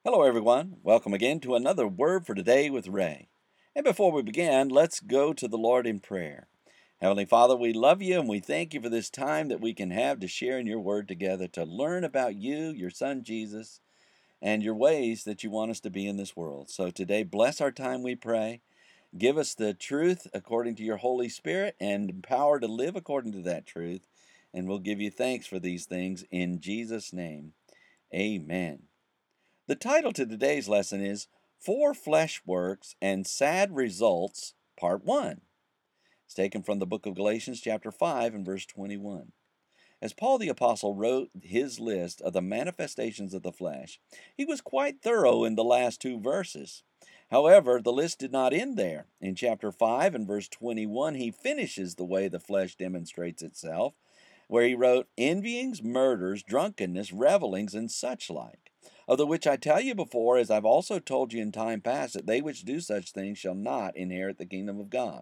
Hello, everyone. Welcome again to another Word for Today with Ray. And before we begin, let's go to the Lord in prayer. Heavenly Father, we love you and we thank you for this time that we can have to share in your Word together, to learn about you, your Son Jesus, and your ways that you want us to be in this world. So today, bless our time, we pray. Give us the truth according to your Holy Spirit and power to live according to that truth. And we'll give you thanks for these things in Jesus' name. Amen. The title to today's lesson is Four Flesh Works and Sad Results, Part 1. It's taken from the book of Galatians chapter 5 and verse 21. As Paul the Apostle wrote his list of the manifestations of the flesh, he was quite thorough in the last two verses. However, the list did not end there. In chapter 5 and verse 21, he finishes the way the flesh demonstrates itself, where he wrote, envyings, murders, drunkenness, revelings, and such like. Of the which I tell you before, as I've also told you in time past, that they which do such things shall not inherit the kingdom of God.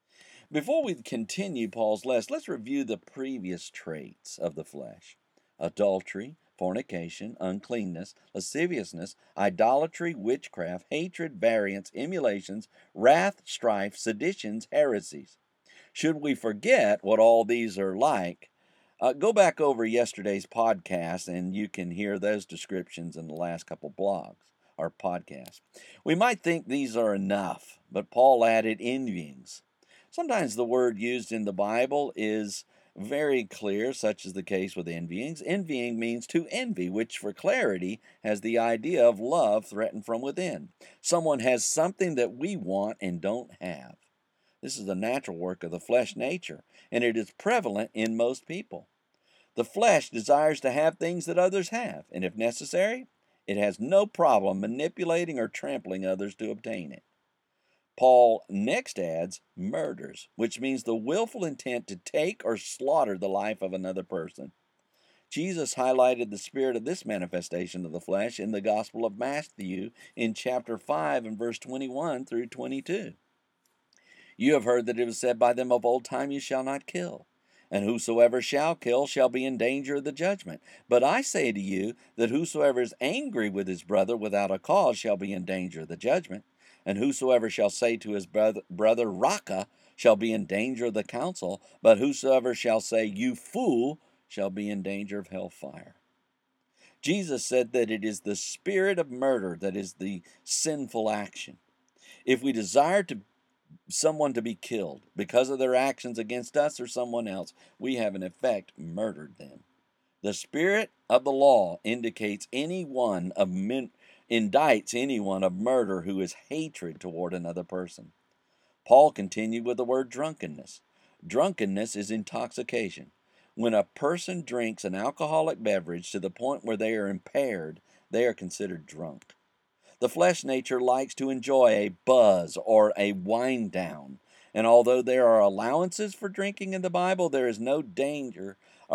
Before we continue Paul's list, let's review the previous traits of the flesh: adultery, fornication, uncleanness, lasciviousness, idolatry, witchcraft, hatred, variance, emulations, wrath, strife, seditions, heresies. Should we forget what all these are like, go back over yesterday's podcast and you can hear those descriptions in the last couple blogs or podcasts. We might think these are enough, but Paul added envyings. Sometimes the word used in the Bible is very clear, such is the case with envyings. Envying means to envy, which for clarity has the idea of love threatened from within. Someone has something that we want and don't have. This is a natural work of the flesh nature, and it is prevalent in most people. The flesh desires to have things that others have, and if necessary, it has no problem manipulating or trampling others to obtain it. Paul next adds murders, which means the willful intent to take or slaughter the life of another person. Jesus highlighted the spirit of this manifestation of the flesh in the Gospel of Matthew in chapter 5 and verse 21 through 22. You have heard that it was said by them of old time, you shall not kill. And whosoever shall kill shall be in danger of the judgment. But I say to you that whosoever is angry with his brother without a cause shall be in danger of the judgment. And whosoever shall say to his brother, Raca, shall be in danger of the council. But whosoever shall say, you fool, shall be in danger of hellfire. Jesus said that it is the spirit of murder that is the sinful action. If we desire someone to be killed because of their actions against us or someone else, we have in effect murdered them. The spirit of the law indicts indicts anyone of murder who is hatred toward another person. Paul continued with the word drunkenness. Drunkenness is intoxication. When a person drinks an alcoholic beverage to the point where they are impaired, they are considered drunk. The flesh nature likes to enjoy a buzz or a wind down, and although there are allowances for drinking in the Bible, there is no danger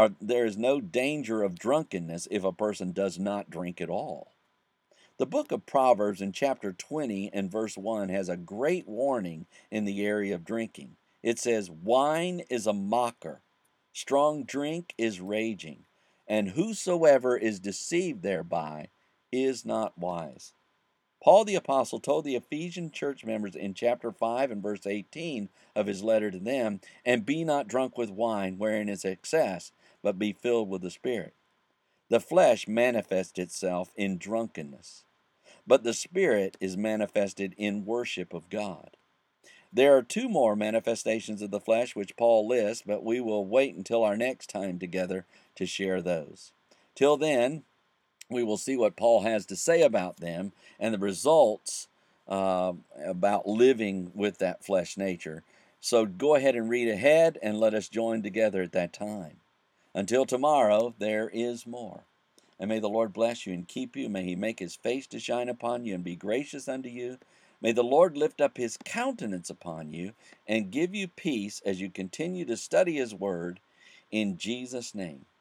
of drunkenness if a person does not drink at all. The book of Proverbs in chapter 20 and verse 1 has a great warning in the area of drinking. It says, wine is a mocker, strong drink is raging, and whosoever is deceived thereby is not wise. Paul the Apostle told the Ephesian church members in chapter 5 and verse 18 of his letter to them, and be not drunk with wine, wherein is excess, but be filled with the Spirit. The flesh manifests itself in drunkenness, but the Spirit is manifested in worship of God. There are two more manifestations of the flesh which Paul lists, but we will wait until our next time together to share those. Till then, we will see what Paul has to say about them and the results about living with that flesh nature. So go ahead and read ahead and let us join together at that time. Until tomorrow, there is more. And may the Lord bless you and keep you. May he make his face to shine upon you and be gracious unto you. May the Lord lift up his countenance upon you and give you peace as you continue to study his word. In Jesus' name.